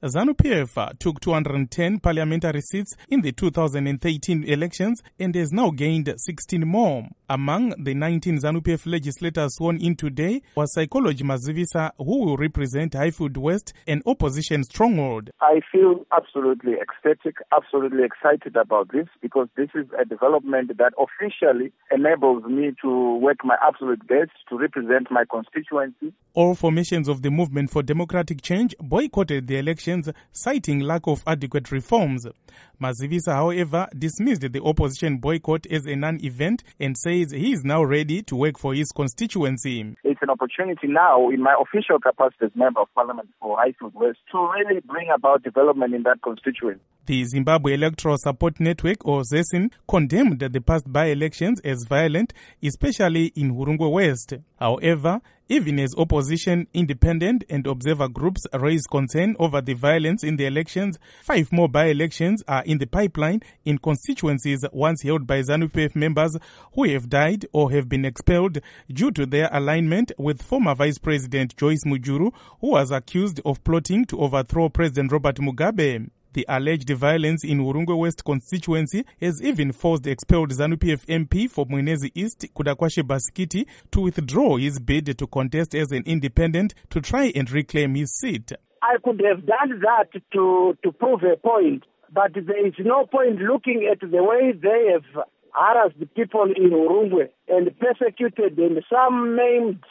ZANU-PF took 210 parliamentary seats in the 2013 elections and has now gained 16 more. Among the 19 ZANU-PF legislators sworn in today was Psychology Mazivisa, who will represent Highfield West, an opposition stronghold. I feel absolutely ecstatic, absolutely excited about this, because this is a development that officially enables me to work my absolute best to represent my constituency. All formations of the Movement for Democratic Change boycotted the elections, citing lack of adequate reforms. Mazivisa, however, dismissed the opposition boycott as a non-event and says he is now ready to work for his constituency. It's an opportunity now, in my official capacity as Member of Parliament for Highfield West, to really bring about development in that constituency. The Zimbabwe Electoral Support Network, or ZESIN, condemned the past by-elections as violent, especially in Hurungwe West. However, even as opposition, independent and observer groups raise concern over the violence in the elections, 5 more by-elections are in the pipeline in constituencies once held by ZANU-PF members who have died or have been expelled due to their alignment with former Vice President Joyce Mujuru, who was accused of plotting to overthrow President Robert Mugabe. The alleged violence in Hurungwe West constituency has even forced expelled ZANU-PF MP for Mwenezi East, Kudakwashe Basikiti, to withdraw his bid to contest as an independent to try and reclaim his seat. I could have done that to prove a point, but there is no point looking at the way they have harassed the people in Hurungwe and persecuted and some maimed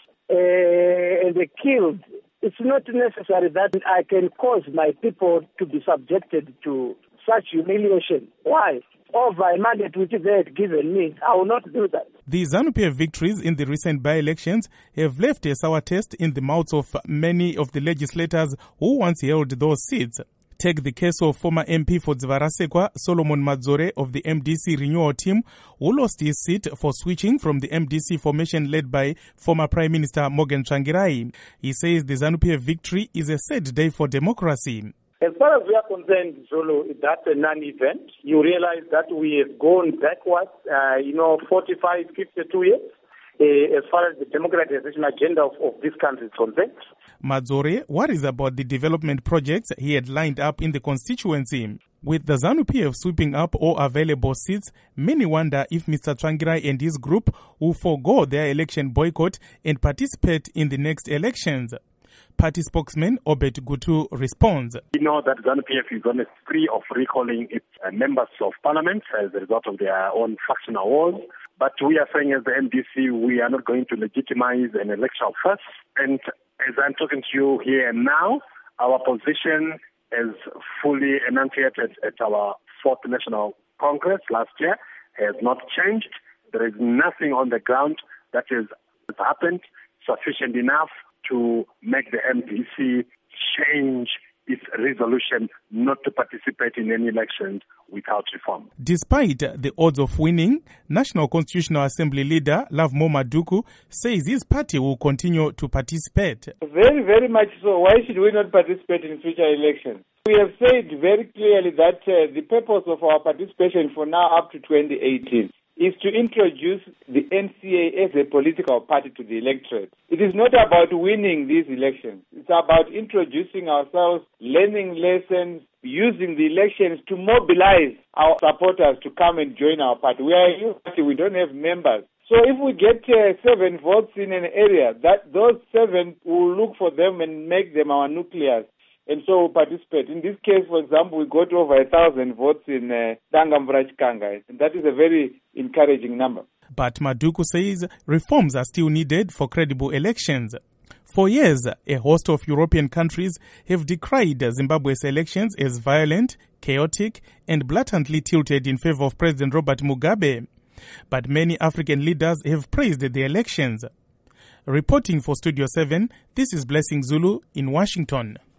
and killed. It's not necessary that I can cause my people to be subjected to such humiliation. Why? Over a mandate which they had given me, I will not do that. The ZANU-PF victories in the recent by-elections have left a sour taste in the mouths of many of the legislators who once held those seats. Take the case of former MP for Dzivarasekwa, Solomon Madzore of the MDC renewal team, who lost his seat for switching from the MDC formation led by former Prime Minister Morgan Tsvangirai. He says the ZANU-PF victory is a sad day for democracy. As far as we are concerned, Zulu, that's a non-event. You realize that we have gone backwards, 45, 52 years. As far as the democratization agenda of this country is concerned. Madzore worries about the development projects he had lined up in the constituency. With the ZANU-PF sweeping up all available seats, many wonder if Mr. Tsvangirai and his group will forego their election boycott and participate in the next elections. Party spokesman Obed Gutu responds. We know that ZANU-PF is on a spree of recalling its members of parliament as a result of their own factional wars. But we are saying as the MDC, we are not going to legitimize an electoral fuss. And as I'm talking to you here and now, our position is fully enunciated at our 4th National Congress last year, has not changed. There is nothing on the ground that has happened sufficient enough to make the MDC change its resolution not to participate in any elections without reform. Despite the odds of winning, National Constitutional Assembly leader Lovemore Maduku says his party will continue to participate. Very, very much so. Why should we not participate in future elections? We have said very clearly that the purpose of our participation for now up to 2018 is to introduce the NCA as a political party to the electorate. It is not about winning these elections. It's about introducing ourselves, learning lessons, using the elections to mobilize our supporters to come and join our party. We are a new party. We don't have members. So if we get 7 votes in an area, that those 7 will look for them and make them our nucleus. And so we'll participate. In this case, for example, we got over 1,000 votes in Dangamvura-Chikanga, and that is a very encouraging number. But Maduku says reforms are still needed for credible elections. For years, a host of European countries have decried Zimbabwe's elections as violent, chaotic, and blatantly tilted in favor of President Robert Mugabe. But many African leaders have praised the elections. Reporting for Studio 7, this is Blessing Zulu in Washington.